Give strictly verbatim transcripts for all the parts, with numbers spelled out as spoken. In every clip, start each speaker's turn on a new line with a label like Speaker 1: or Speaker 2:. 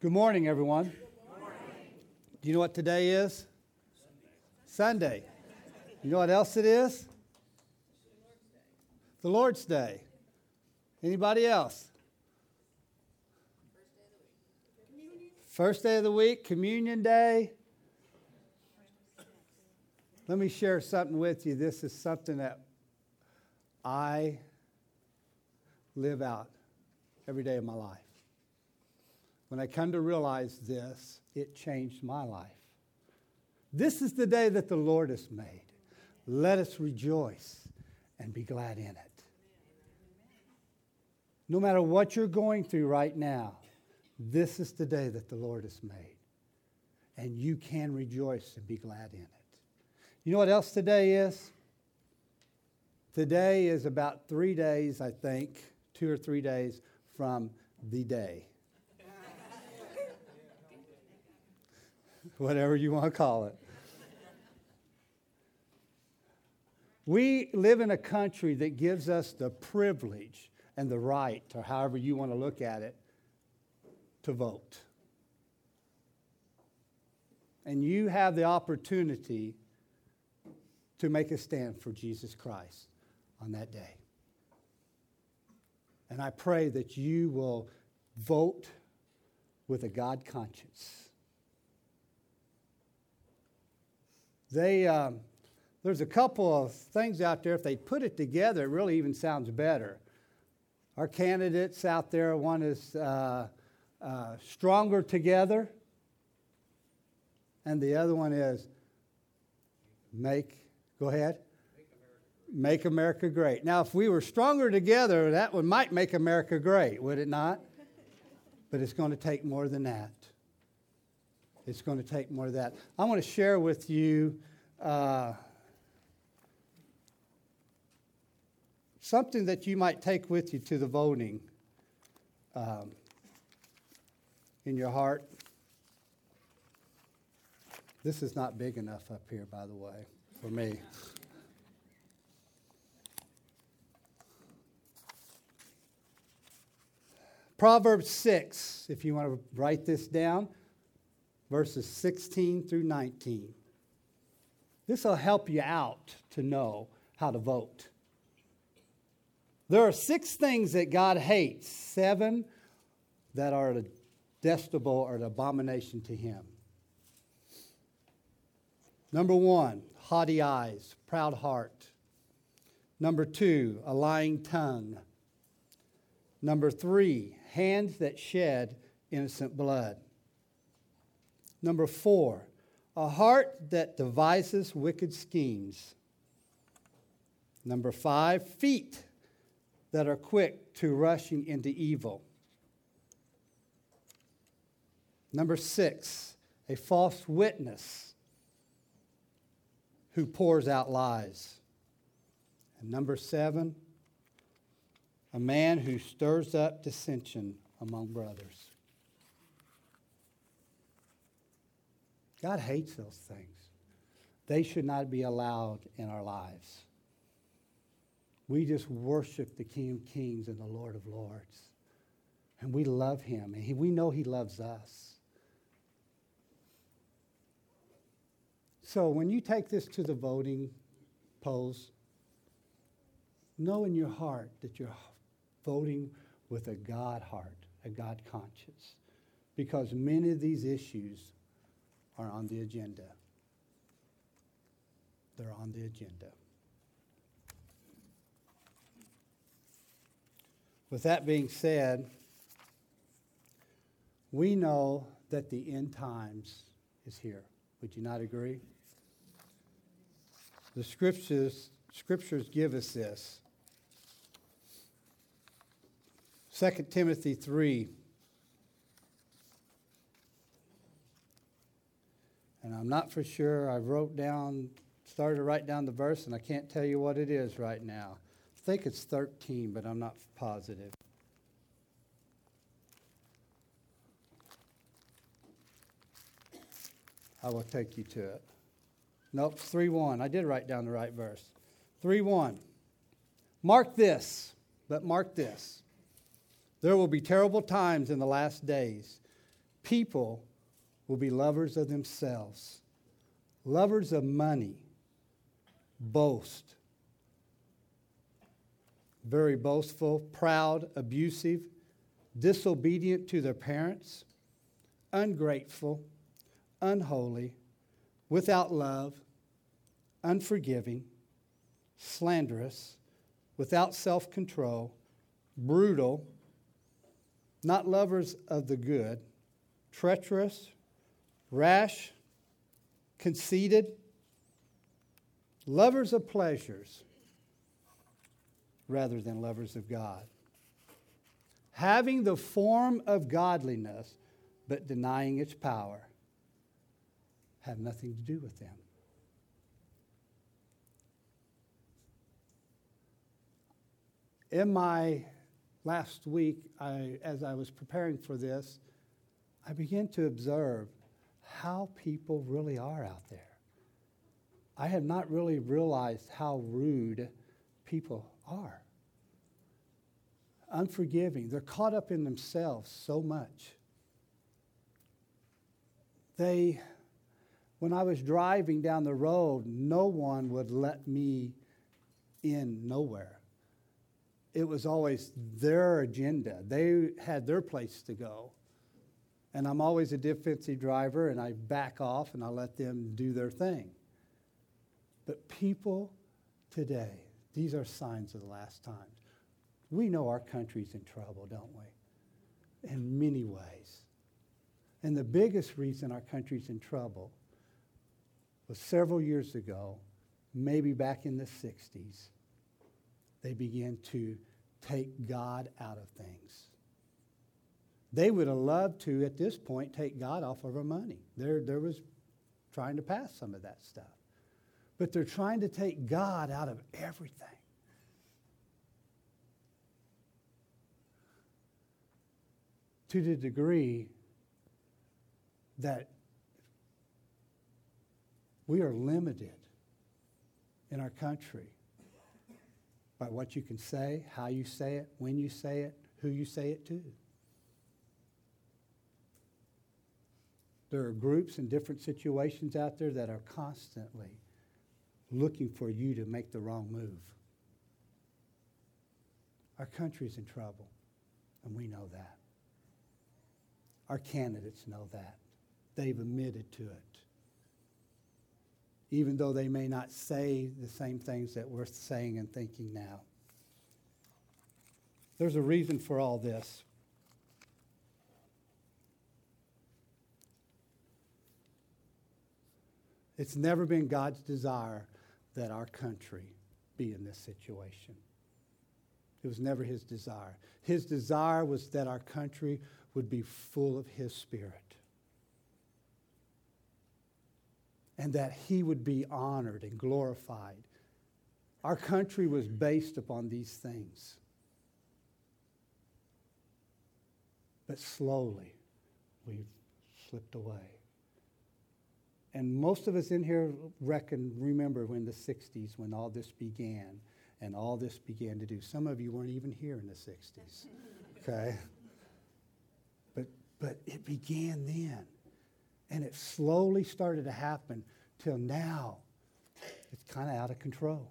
Speaker 1: Good morning, everyone. Good morning. Do you know what today is? Sunday. Sunday. You know what else it is? The Lord's Day. Anybody else? First day of the week, Communion Day. Let me share something with you. This is something that I live out every day of my life. When I come to realize this, it changed my life. This is the day that the Lord has made. Let us rejoice and be glad in it. No matter what you're going through right now, this is the day that the Lord has made. And you can rejoice and be glad in it. You know what else today is? Today is about three days, I think, two or three days from the day. Whatever you want to call it. We live in a country that gives us the privilege and the right, or however you want to look at it, to vote. And you have the opportunity to make a stand for Jesus Christ on that day. And I pray that you will vote with a God conscience. They, um, there's a couple of things out there. If they put it together, it really even sounds better. Our candidates out there, one is uh, uh, Stronger Together, and the other one is Make, go ahead. Make America, make America Great. Now, if we were stronger together, that one might make America great, would it not? But it's going to take more than that. It's going to take more of that. I want to share with you uh, something that you might take with you to the voting um, in your heart. This is not big enough up here, by the way, for me. Proverbs six, if you want to write this down. Verses sixteen through nineteen. This will help you out to know how to vote. There are six things that God hates, seven that are detestable or an abomination to him. Number one, haughty eyes, proud heart. Number two, a lying tongue. Number three, hands that shed innocent blood. Number four, a heart that devises wicked schemes. Number five, feet that are quick to rushing into evil. Number six, a false witness who pours out lies. And number seven, a man who stirs up dissension among brothers. God hates those things. They should not be allowed in our lives. We just worship the King of Kings and the Lord of Lords. And we love him. And he, we know he loves us. So when you take this to the voting polls, know in your heart that you're voting with a God heart, a God conscience. Because many of these issues are on the agenda. They're on the agenda. With that being said, we know that the end times is here. Would you not agree? The scriptures, scriptures give us this. Second Timothy three. And I'm not for sure. I wrote down, started to write down the verse, and I can't tell you what it is right now. I think it's thirteen, but I'm not positive. I will take you to it. Nope, three one. I did write down the right verse. three one. Mark this, but mark this. There will be terrible times in the last days. People will be lovers of themselves, lovers of money, boast, very boastful, proud, abusive, disobedient to their parents, ungrateful, unholy, without love, unforgiving, slanderous, without self-control, brutal, not lovers of the good, treacherous, rash, conceited, lovers of pleasures rather than lovers of God, having the form of godliness but denying its power, have nothing to do with them. In my last week, I, as I was preparing for this, I began to observe how people really are out there. I have not really realized how rude people are. Unforgiving. They're caught up in themselves so much. They, when I was driving down the road, no one would let me in nowhere. It was always their agenda. They had their place to go. And I'm always a defensive driver, and I back off and I let them do their thing. But people today, these are signs of the last times. We know our country's in trouble, don't we? In many ways. And the biggest reason our country's in trouble was several years ago, maybe back in the sixties, they began to take God out of things. They would have loved to, at this point, take God off of our money. There, there was trying to pass some of that stuff. But they're trying to take God out of everything. To the degree that we are limited in our country by what you can say, how you say it, when you say it, who you say it to. There are groups in different situations out there that are constantly looking for you to make the wrong move. Our country's in trouble, and we know that. Our candidates know that. They've admitted to it. Even though they may not say the same things that we're saying and thinking now. There's a reason for all this. It's never been God's desire that our country be in this situation. It was never his desire. His desire was that our country would be full of his Spirit. And that he would be honored and glorified. Our country was based upon these things. But slowly, we've slipped away. And most of us in here reckon, remember when the sixties, when all this began, and all this began to do. Some of you weren't even here in the sixties, okay? But, but it began then. And it slowly started to happen till now. It's kind of out of control.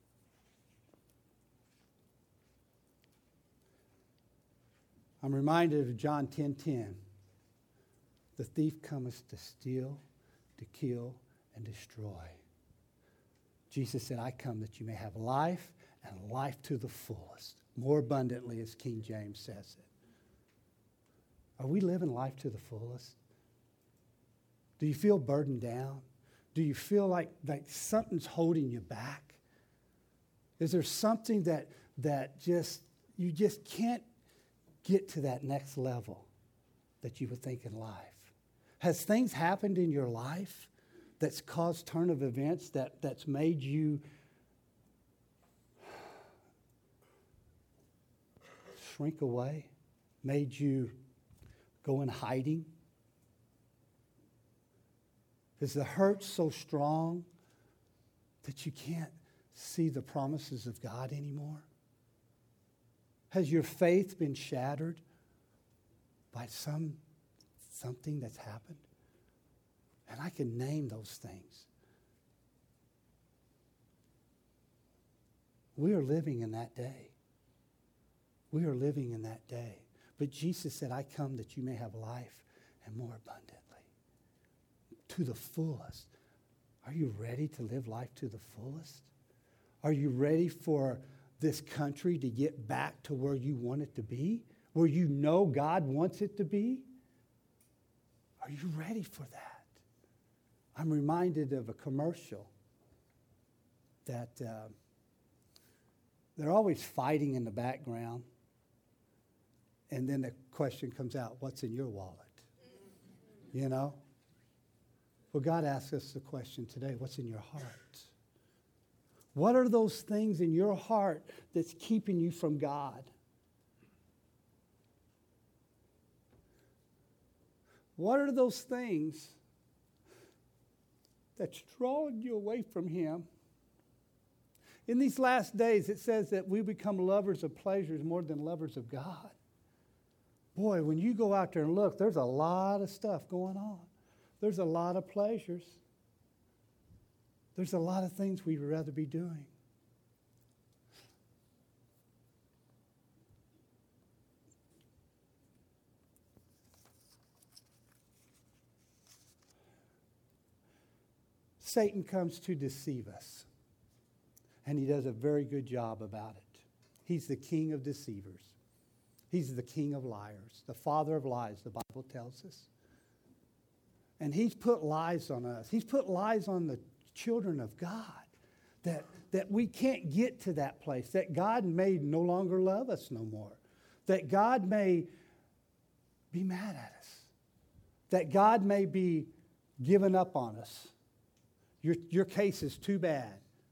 Speaker 1: I'm reminded of John ten ten. The thief cometh to steal, to kill, and destroy. Jesus said, I come that you may have life, and life to the fullest. More abundantly, as King James says it. Are we living life to the fullest? Do you feel burdened down? Do you feel like, like something's holding you back? Is there something that, that just you just can't get to that next level that you would think in life? Has things happened in your life that's caused turn of events that, that's made you shrink away, made you go in hiding? Is the hurt so strong that you can't see the promises of God anymore? Has your faith been shattered by something something that's happened? And I can name those things. We are living in that day. We are living in that day. But Jesus said, I come that you may have life and more abundantly. To the fullest. Are you ready to live life to the fullest? Are you ready for this country to get back to where you want it to be? Where you know God wants it to be? Are you ready for that? I'm reminded of a commercial that uh, they're always fighting in the background. And then the question comes out, what's in your wallet? You know? Well, God asks us the question today, what's in your heart? What are those things in your heart that's keeping you from God? What are those things that's drawing you away from Him? In these last days, it says that we become lovers of pleasures more than lovers of God. Boy, when you go out there and look, there's a lot of stuff going on. There's a lot of pleasures. There's a lot of things we'd rather be doing. Satan comes to deceive us, and he does a very good job about it. He's the king of deceivers. He's the king of liars, the father of lies, the Bible tells us. And he's put lies on us. He's put lies on the children of God, that, that we can't get to that place, that God may no longer love us no more, that God may be mad at us, that God may be giving up on us. Your, your case is too bad.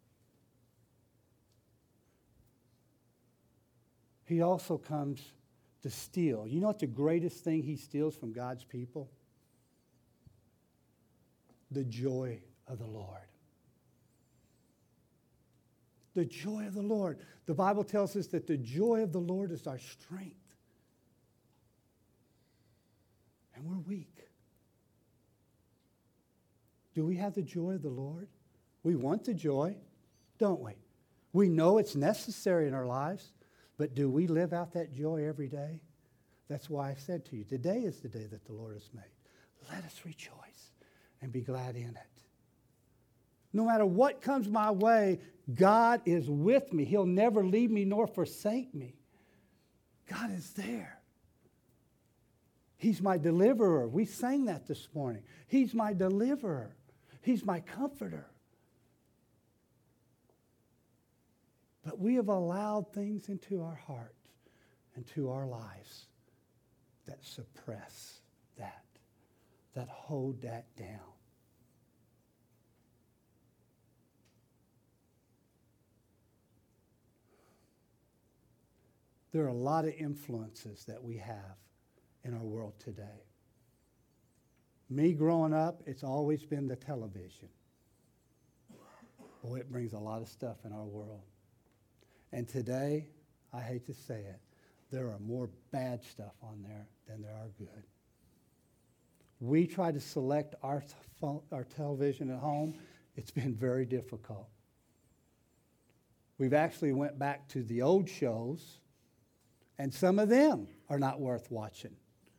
Speaker 1: He also comes to steal. You know what the greatest thing he steals from God's people? The joy of the Lord. The joy of the Lord. The Bible tells us that the joy of the Lord is our strength. And we're weak. Do we have the joy of the Lord? We want the joy, don't we? We know it's necessary in our lives, but do we live out that joy every day? That's why I said to you, today is the day that the Lord has made. Let us rejoice and be glad in it. No matter what comes my way, God is with me. He'll never leave me nor forsake me. God is there. He's my deliverer. We sang that this morning. He's my deliverer. He's my comforter. But we have allowed things into our hearts and to our lives that suppress that, that hold that down. There are a lot of influences that we have in our world today. Me growing up, it's always been the television. Boy, it brings a lot of stuff in our world. And today, I hate to say it, there are more bad stuff on there than there are good. We try to select our, phone, our television at home. It's been very difficult. We've actually went back to the old shows, and some of them are not worth watching.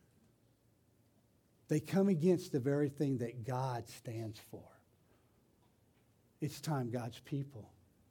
Speaker 1: They come against the very thing that God stands for. It's time God's people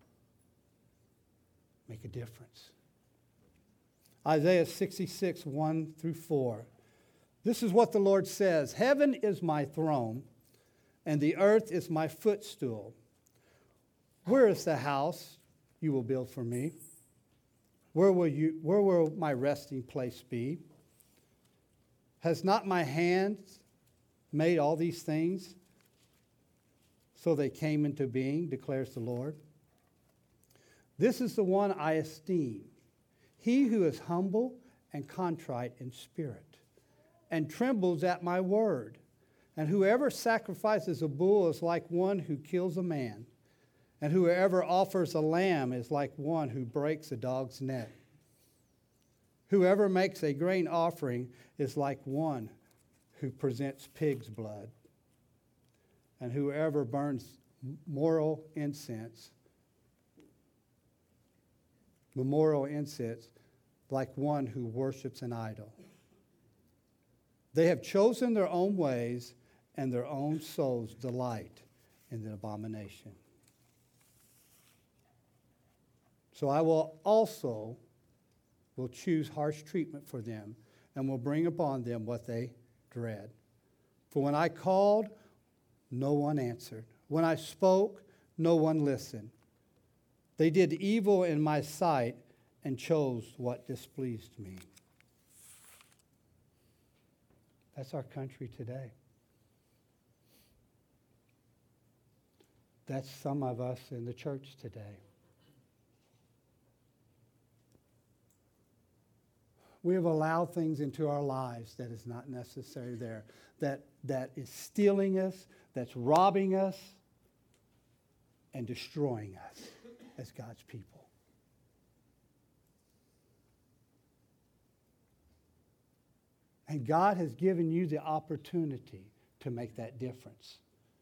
Speaker 1: make a difference. Isaiah sixty-six, one through four. This is what the Lord says. Heaven is my throne, and the earth is my footstool. Where is the house you will build for me? Where will you, where will my resting place be? Has not my hand made all these things so they came into being, declares the Lord? This is the one I esteem, he who is humble and contrite in spirit, and trembles at my word. And whoever sacrifices a bull is like one who kills a man, and whoever offers a lamb is like one who breaks a dog's neck. Whoever makes a grain offering is like one who presents pig's blood, and whoever burns moral incense, memorial incense, like one who worships an idol. They have chosen their own ways, and their own souls delight in the abomination. So I will also will choose harsh treatment for them, and will bring upon them what they dread. For when I called, no one answered. When I spoke, no one listened. They did evil in my sight and chose what displeased me. That's our country today. That's some of us in the church today. We have allowed things into our lives that is not necessary there, that, that is stealing us, that's robbing us, and destroying us as God's people. And God has given you the opportunity to make that difference.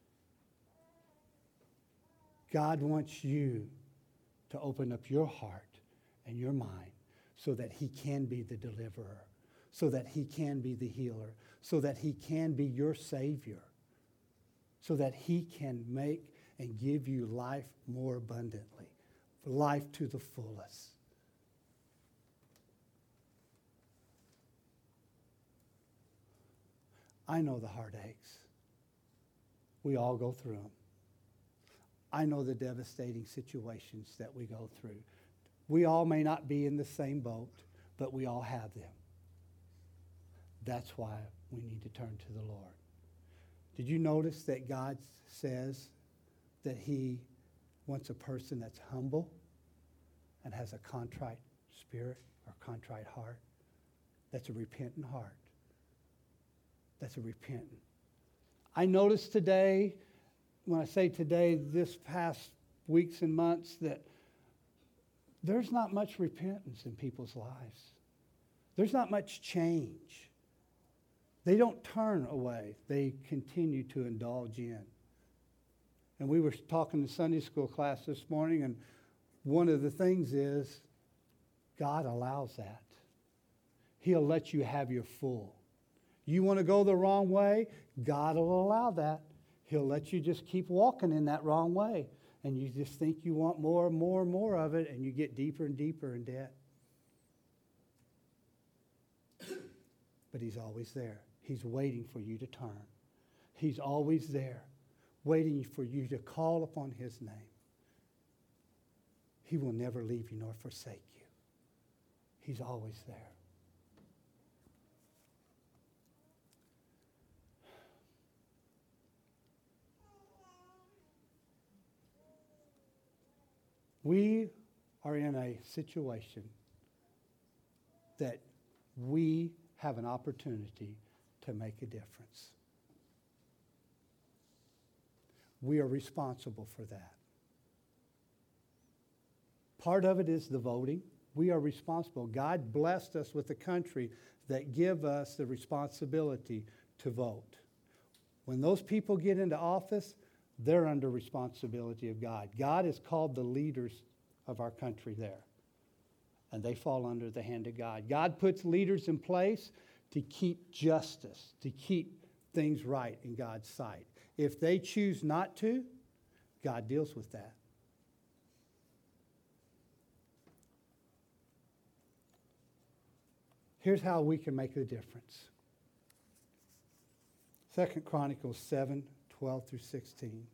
Speaker 1: God wants you to open up your heart and your mind so that he can be the deliverer, so that he can be the healer, so that he can be your Savior, so that he can make and give you life more abundantly, life to the fullest. I know the heartaches. We all go through them. I know the devastating situations that we go through. We all may not be in the same boat, but we all have them. That's why we need to turn to the Lord. Did you notice that God says that he wants a person that's humble and has a contrite spirit or contrite heart? That's a repentant heart. That's a repentant. I noticed today, when I say today, this past weeks and months, that there's not much repentance in people's lives. There's not much change. They don't turn away. They continue to indulge in. And we were talking in Sunday school class this morning, and one of the things is God allows that. He'll let you have your full. You want to go the wrong way? God will allow that. He'll let you just keep walking in that wrong way. And you just think you want more and more and more of it, and you get deeper and deeper in debt. But he's always there. He's waiting for you to turn. He's always there, waiting for you to call upon his name. He will never leave you nor forsake you. He's always there. We are in a situation that we have an opportunity to make a difference. We are responsible for that. Part of it is the voting. We are responsible. God blessed us with a country that give us the responsibility to vote. When those people get into office, they're under responsibility of God. God has called the leaders of our country there, and they fall under the hand of God. God puts leaders in place to keep justice, to keep things right in God's sight. If they choose not to, God deals with that. Here's how we can make a difference. Second Chronicles seven, twelve through sixteen.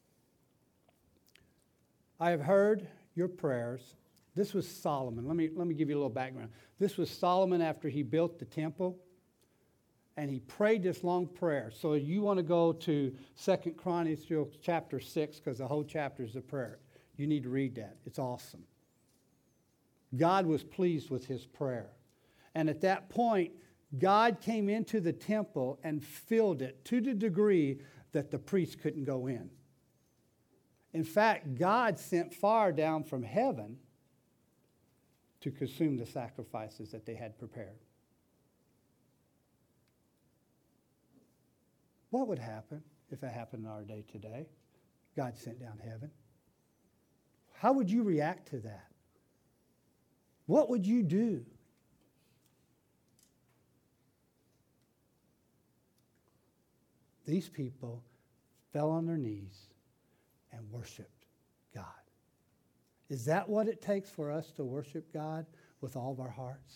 Speaker 1: I have heard your prayers. This was Solomon. Let me, let me give you a little background. This was Solomon after he built the temple, and he prayed this long prayer. So you want to go to Second Chronicles chapter six, because the whole chapter is a prayer. You need to read that. It's awesome. God was pleased with his prayer. And at that point, God came into the temple and filled it to the degree that the priests couldn't go in. In fact, God sent fire down from heaven to consume the sacrifices that they had prepared. What would happen if it happened in our day today? God sent down heaven. How would you react to that? What would you do? These people fell on their knees and worshiped God. Is that what it takes for us to worship God with all of our hearts?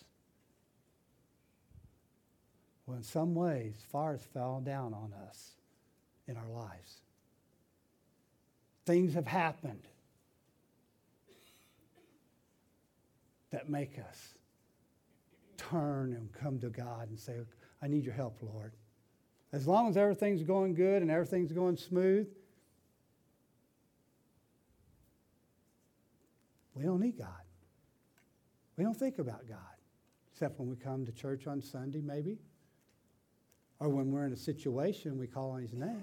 Speaker 1: Well, in some ways, fire has fallen down on us in our lives. Things have happened that make us turn and come to God and say, I need your help, Lord. As long as everything's going good and everything's going smooth, we don't need God. We don't think about God, except when we come to church on Sunday, maybe, or when we're in a situation we call on his name.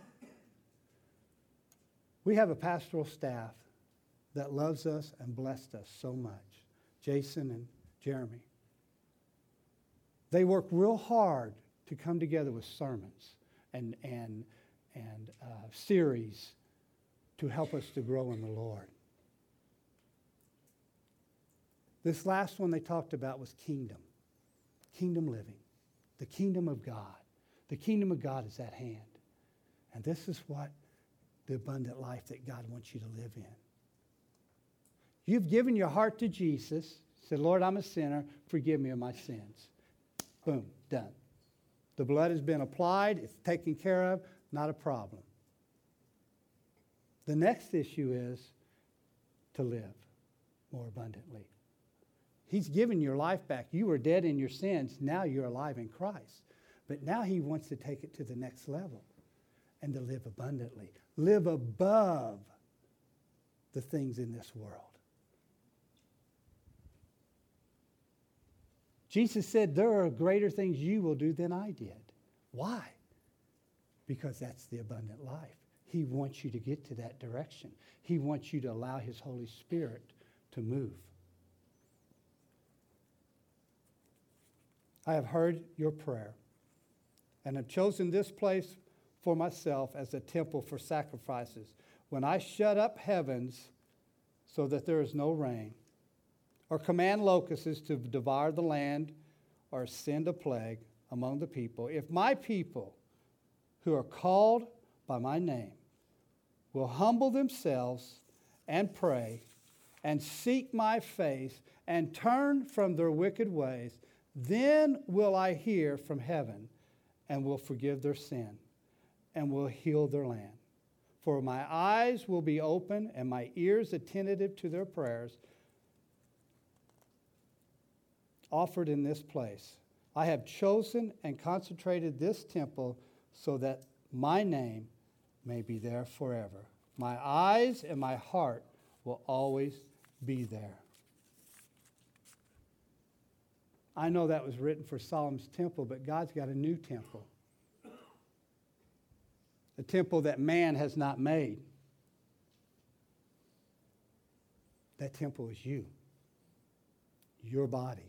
Speaker 1: We have a pastoral staff that loves us and blessed us so much, Jason and Jeremy. They work real hard to come together with sermons and, and, and uh, series to help us to grow in the Lord. This last one they talked about was kingdom, kingdom living, the kingdom of God. The kingdom of God is at hand. And this is what the abundant life that God wants you to live in. You've given your heart to Jesus, said, Lord, I'm a sinner, forgive me of my sins. Boom, done. The blood has been applied, it's taken care of, not a problem. The next issue is to live more abundantly. He's given your life back. You were dead in your sins, now you're alive in Christ. But now he wants to take it to the next level and to live abundantly. Live above the things in this world. Jesus said, there are greater things you will do than I did. Why? Because that's the abundant life. He wants you to get to that direction. He wants you to allow his Holy Spirit to move. I have heard your prayer and have chosen this place for myself as a temple for sacrifices. When I shut up heavens so that there is no rain, or command locusts to devour the land, or send a plague among the people, if my people who are called by my name will humble themselves and pray and seek my face and turn from their wicked ways, then will I hear from heaven and will forgive their sin and will heal their land. For my eyes will be open and my ears attentive to their prayers offered in this place. I have chosen and concentrated this temple so that my name may be there forever. My eyes and my heart will always be there. I know that was written for Solomon's temple, but God's got a new temple. A temple that man has not made. That temple is you. Your body.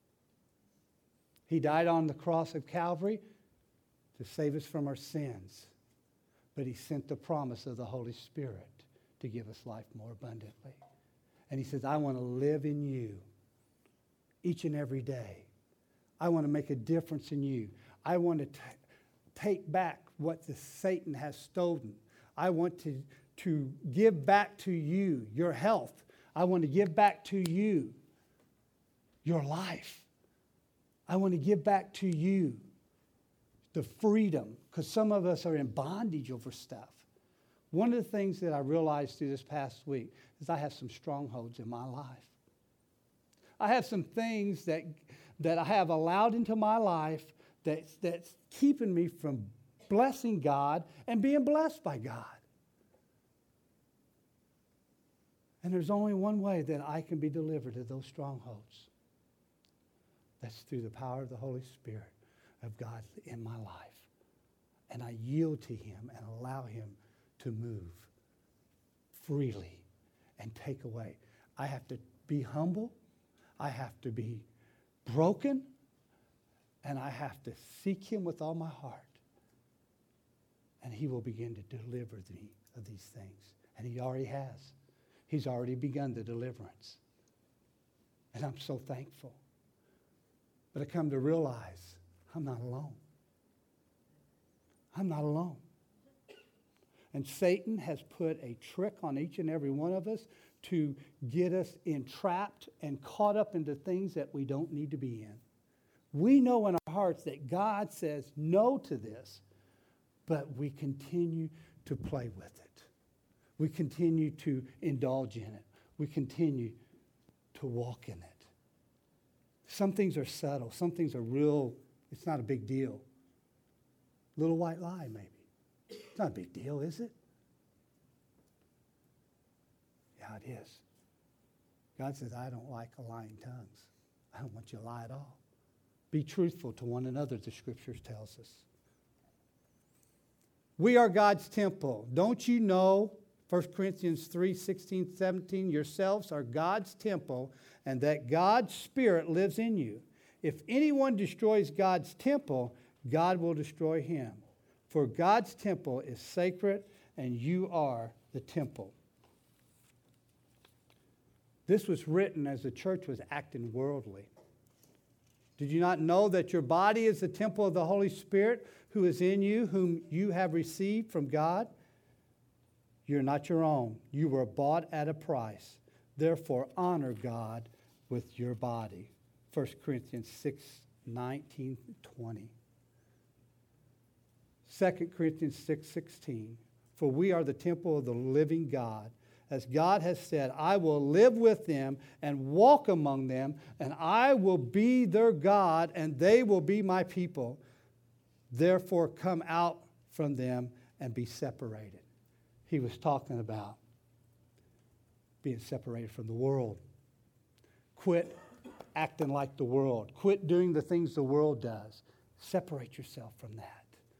Speaker 1: He died on the cross of Calvary to save us from our sins. But he sent the promise of the Holy Spirit to give us life more abundantly. And he says, I want to live in you each and every day. I want to make a difference in you. I want to t- take back what the Satan has stolen. I want to, to give back to you your health. I want to give back to you your life. I want to give back to you the freedom, because some of us are in bondage over stuff. One of the things that I realized through this past week is I have some strongholds in my life. I have some things that, that I have allowed into my life that's, that's keeping me from blessing God and being blessed by God. And there's only one way that I can be delivered of those strongholds. That's through the power of the Holy Spirit of God in my life. And I yield to him and allow him to move freely and take away. I have to be humble. I have to be broken. And I have to seek him with all my heart and he will begin to deliver me of these things. And he already has. He's already begun the deliverance. And I'm so thankful. But I come to realize I'm not alone. I'm not alone. And Satan has put a trick on each and every one of us to get us entrapped and caught up into things that we don't need to be in. We know in our hearts that God says no to this, but we continue to play with it. We continue to indulge in it. We continue to walk in it. Some things are subtle. Some things are real. It's not a big deal. Little white lie, maybe. It's not a big deal, is it? Yeah, it is. God says, I don't like lying tongues. I don't want you to lie at all. Be truthful to one another, the Scriptures tells us. We are God's temple. Don't you know, First Corinthians three, sixteen, seventeen, yourselves are God's temple, and that God's Spirit lives in you. If anyone destroys God's temple, God will destroy him. For God's temple is sacred, and you are the temple. This was written as the church was acting worldly. Did you not know that your body is the temple of the Holy Spirit who is in you, whom you have received from God? You're not your own. You were bought at a price. Therefore, honor God with your body. First Corinthians six, nineteen, twenty. Second Corinthians six, sixteen. For we are the temple of the living God. As God has said, I will live with them and walk among them, and I will be their God, and they will be my people. Therefore, come out from them and be separated. He was talking about being separated from the world. Quit acting like the world. Quit doing the things the world does. Separate yourself from that.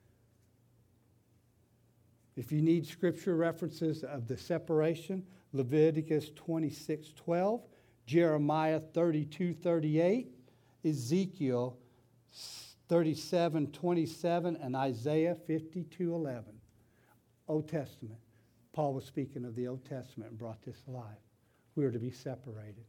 Speaker 1: If you need scripture references of the separation, Leviticus twenty-six, twelve, Jeremiah thirty-two, thirty-eight, Ezekiel thirty-seven, twenty-seven, and Isaiah fifty-two, eleven. Old Testament. Paul was speaking of the Old Testament and brought this alive. We are to be separated.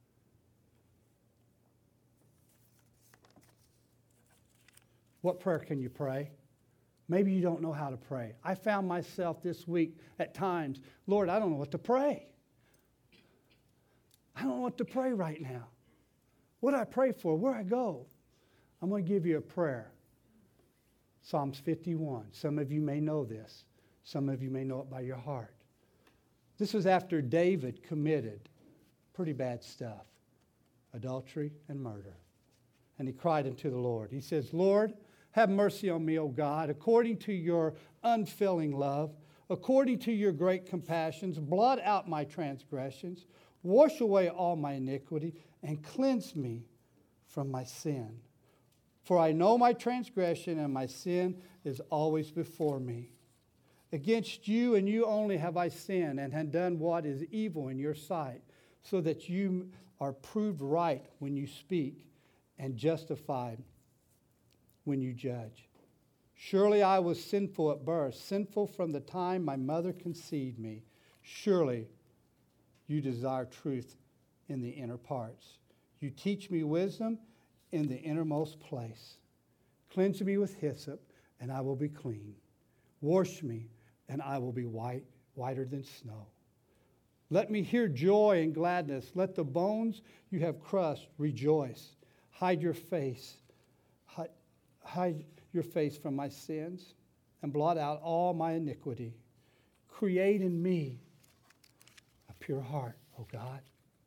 Speaker 1: What prayer can you pray? Maybe you don't know how to pray. I found myself this week at times, Lord, I don't know what to pray. I don't know what to pray right now. What do I pray for? Where I go? I'm going to give you a prayer. Psalms fifty-one. Some of you may know this. Some of you may know it by your heart. This was after David committed pretty bad stuff, adultery and murder. And he cried unto the Lord. He says, Lord, have mercy on me, O God, according to your unfailing love, according to your great compassions, blot out my transgressions, wash away all my iniquity, and cleanse me from my sin. For I know my transgression, and my sin is always before me. Against you and you only have I sinned, and have done what is evil in your sight, so that you are proved right when you speak, and justified when you judge. Surely I was sinful at birth, sinful from the time my mother conceived me. Surely you desire truth in the inner parts. You teach me wisdom in the innermost place. Cleanse me with hyssop, and I will be clean. Wash me, and I will be white, whiter than snow. Let me hear joy and gladness. Let the bones you have crushed rejoice. Hide your face. Hide, hide your face from my sins and blot out all my iniquity. Create in me a pure heart, O God,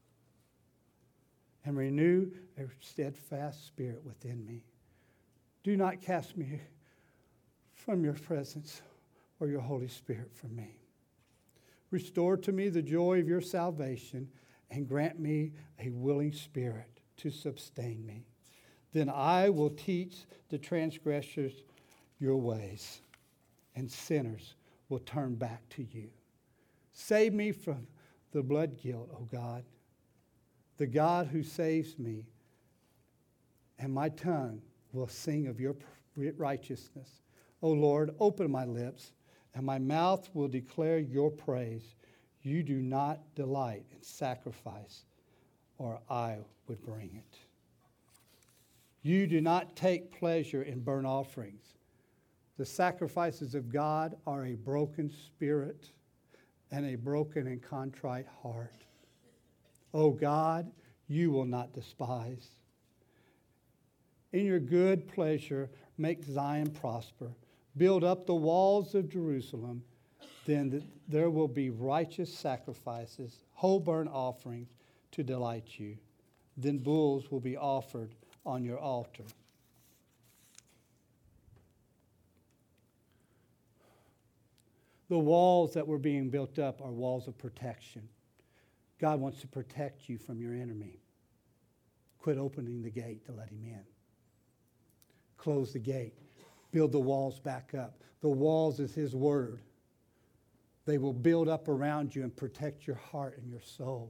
Speaker 1: and renew a steadfast spirit within me. Do not cast me from your presence or your Holy Spirit from me. Restore to me the joy of your salvation and grant me a willing spirit to sustain me. Then I will teach the transgressors your ways, and sinners will turn back to you. Save me from the blood guilt, O God, the God who saves me, and my tongue will sing of your righteousness. O Lord, open my lips, and my mouth will declare your praise. You do not delight in sacrifice, or I would bring it. You do not take pleasure in burnt offerings. The sacrifices of God are a broken spirit and a broken and contrite heart. O God, you will not despise. In your good pleasure, make Zion prosper. Build up the walls of Jerusalem. Then there will be righteous sacrifices, whole burnt offerings to delight you. Then bulls will be offered on your altar. The walls that were being built up are walls of protection. God wants to protect you from your enemy. Quit opening the gate to let him in. Close the gate. Build the walls back up. The walls is his word. They will build up around you and protect your heart and your soul.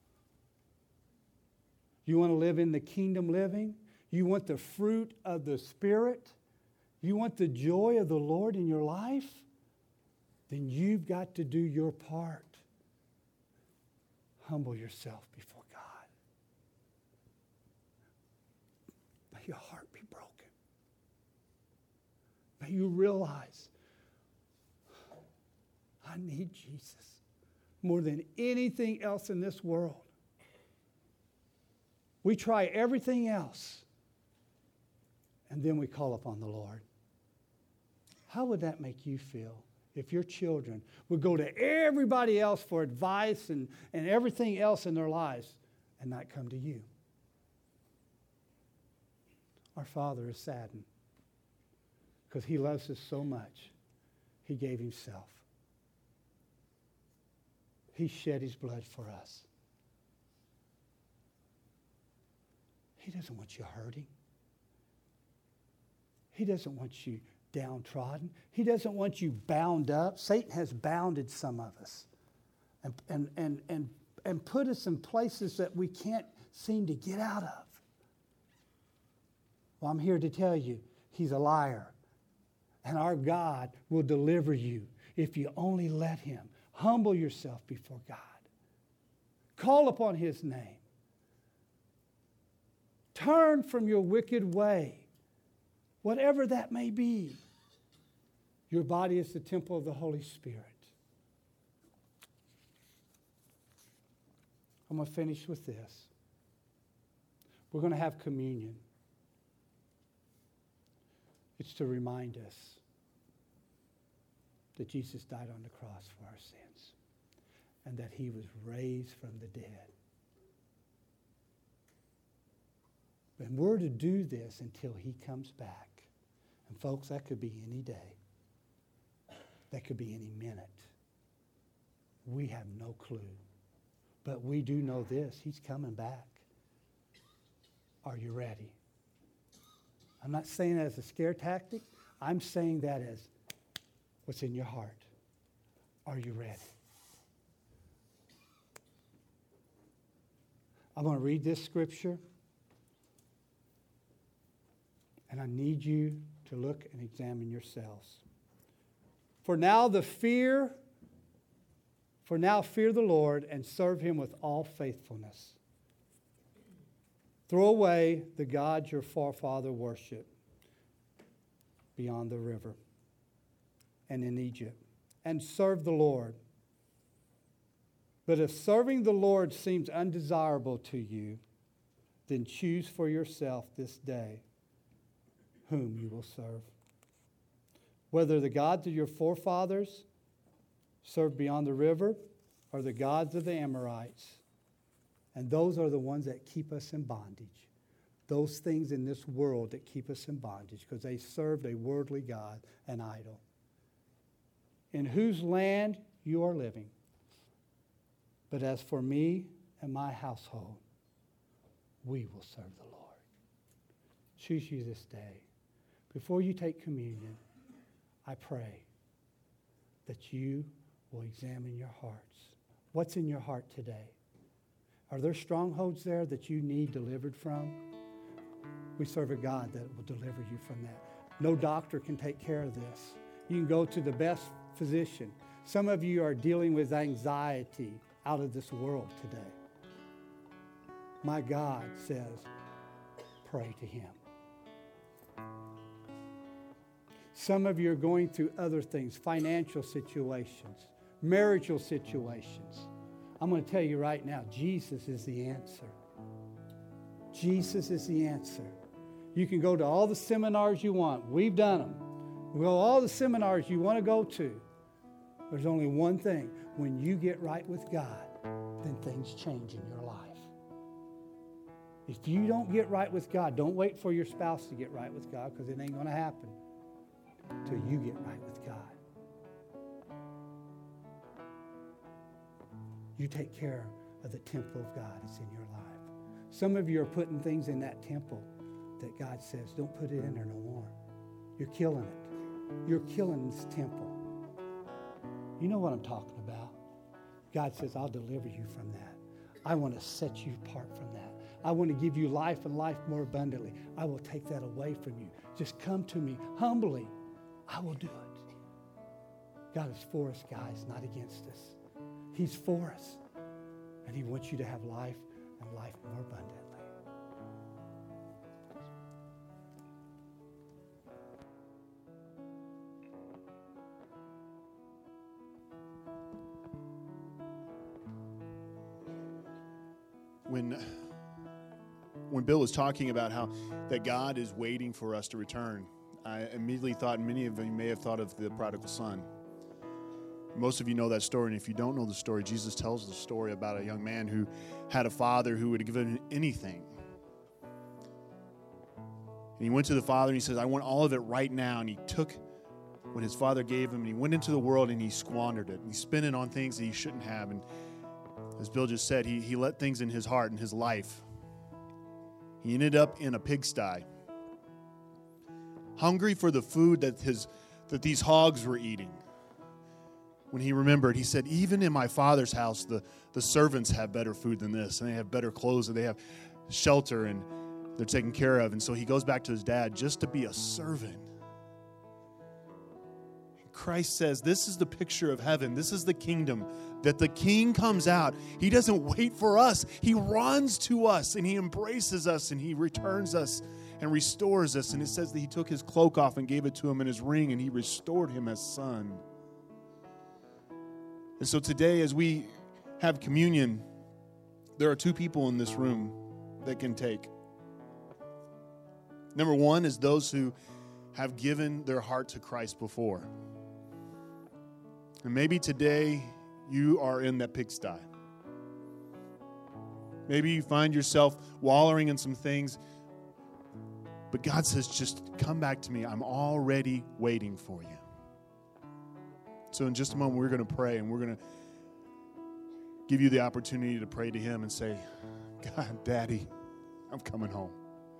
Speaker 1: You want to live in the kingdom living? You want the fruit of the Spirit? You want the joy of the Lord in your life? Then you've got to do your part. Humble yourself before God. May your heart be broken. May you realize, I need Jesus more than anything else in this world. We try everything else, and then we call upon the Lord. How would that make you feel if your children would go to everybody else for advice and, and everything else in their lives and not come to you? Our Father is saddened because he loves us so much. He gave himself. He shed his blood for us. He doesn't want you hurting. He doesn't want you downtrodden. He doesn't want you bound up. Satan has bounded some of us and, and, and, and, and put us in places that we can't seem to get out of. Well, I'm here to tell you, he's a liar. And our God will deliver you if you only let him. Humble yourself before God. Call upon his name. Turn from your wicked way, whatever that may be. Your body is the temple of the Holy Spirit. I'm going to finish with this. We're going to have communion. It's to remind us that Jesus died on the cross for our sins and that he was raised from the dead. And we're to do this until he comes back. And folks, that could be any day. That could be any minute. We have no clue. But we do know this. He's coming back. Are you ready? I'm not saying that as a scare tactic. I'm saying that as what's in your heart. Are you ready? I'm going to read this scripture. And I need you to look and examine yourselves. For now the fear, for now fear the Lord and serve him with all faithfulness. Throw away the gods your forefather worshiped beyond the river and in Egypt, and serve the Lord. But if serving the Lord seems undesirable to you, then choose for yourself this day whom you will serve. Whether the gods of your forefathers served beyond the river or the gods of the Amorites. And those are the ones that keep us in bondage. Those things in this world that keep us in bondage because they served a worldly god, an idol. In whose land you are living. But as for me and my household, we will serve the Lord. Choose you this day. Before you take communion, I pray that you will examine your hearts. What's in your heart today? Are there strongholds there that you need delivered from? We serve a God that will deliver you from that. No doctor can take care of this. You can go to the best physician. Some of you are dealing with anxiety out of this world today. My God says, pray to him. Some of you are going through other things, financial situations, marital situations. I'm going to tell you right now, Jesus is the answer. Jesus is the answer. You can go to all the seminars you want. We've done them. We go to all the seminars you want to go to. There's only one thing. When you get right with God, then things change in your life. If you don't get right with God, don't wait for your spouse to get right with God, because it ain't going to happen until you get right with God. You take care of the temple of God that's in your life. Some of you are putting things in that temple that God says, don't put it in there no more. You're killing it. You're killing this temple. You know what I'm talking about. God says, I'll deliver you from that. I want to set you apart from that. I want to give you life and life more abundantly. I will take that away from you. Just come to me humbly. I will do it. God is for us, guys, not against us. He's for us. And he wants you to have life and life more abundantly.
Speaker 2: When, when Bill was talking about how that God is waiting for us to return, I immediately thought, many of you may have thought of the prodigal son. Most of you know that story, and if you don't know the story, Jesus tells the story about a young man who had a father who would give him anything. And he went to the father and he says, I want all of it right now. And he took what his father gave him and he went into the world and he squandered it. And he spent it on things that he shouldn't have. And as Bill just said, he, he let things in his heart and his life. He ended up in a pigsty, hungry for the food that his that these hogs were eating. When he remembered, he said, even in my father's house, the, the servants have better food than this, and they have better clothes, and they have shelter, and they're taken care of. And so he goes back to his dad just to be a servant. Christ says, this is the picture of heaven. This is the kingdom, that the king comes out. He doesn't wait for us. He runs to us, and he embraces us, and he returns us and restores us. And it says that he took his cloak off and gave it to him and his ring, and he restored him as son. And so today, as we have communion, there are two people in this room that can take. Number one is those who have given their heart to Christ before. And maybe today you are in that pigsty. Maybe you find yourself wallowing in some things, but God says, just come back to me. I'm already waiting for you. So in just a moment, we're going to pray, and we're going to give you the opportunity to pray to him and say, God, Daddy, I'm coming home.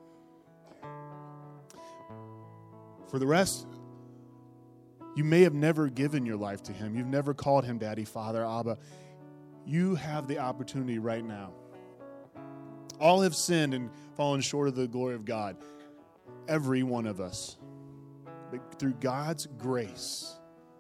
Speaker 2: For the rest, you may have never given your life to him. You've never called him Daddy, Father, Abba. You have the opportunity right now. All have sinned and fallen short of the glory of God. Every one of us. But through God's grace,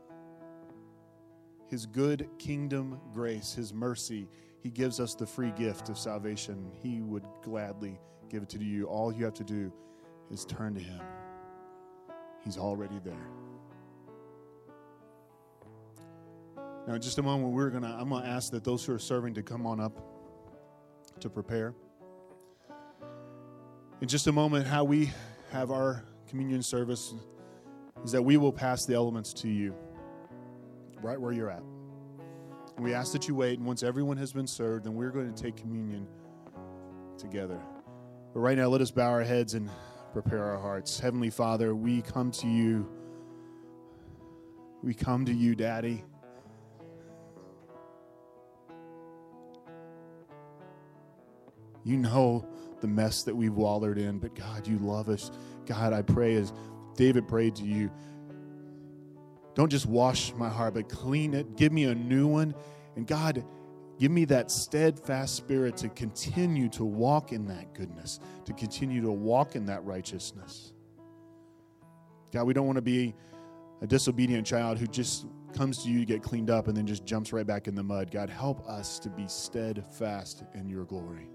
Speaker 2: his good kingdom grace, his mercy, he gives us the free gift of salvation. He would gladly give it to you. All you have to do is turn to him. He's already there. Now, in just a moment, we're gonna. I'm gonna ask that those who are serving to come on up to prepare. In just a moment, how we have our communion service is that we will pass the elements to you, right where you're at. And we ask that you wait, and once everyone has been served, then we're going to take communion together. But right now, let us bow our heads and prepare our hearts. Heavenly Father, we come to you. We come to you, Daddy. You know the mess that we've wallowed in, but God, you love us. God, I pray as David prayed to you, don't just wash my heart, but clean it. Give me a new one. And God, give me that steadfast spirit to continue to walk in that goodness, to continue to walk in that righteousness. God, we don't want to be a disobedient child who just comes to you to get cleaned up and then just jumps right back in the mud. God, help us to be steadfast in your glory.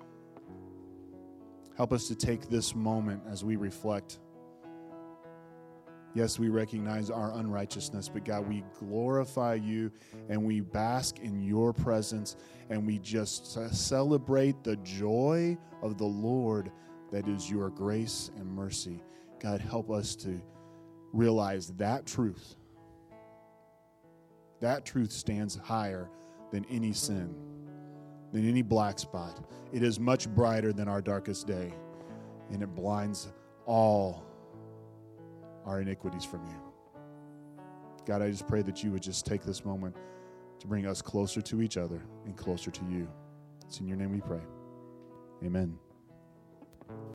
Speaker 2: Help us to take this moment as we reflect. Yes, we recognize our unrighteousness, but God, we glorify you and we bask in your presence and we just celebrate the joy of the Lord that is your grace and mercy. God, help us to realize that truth. That truth stands higher than any sin, than any black spot. It is much brighter than our darkest day, and it blinds all our iniquities from you. God, I just pray that you would just take this moment to bring us closer to each other and closer to you. It's in your name we pray. Amen.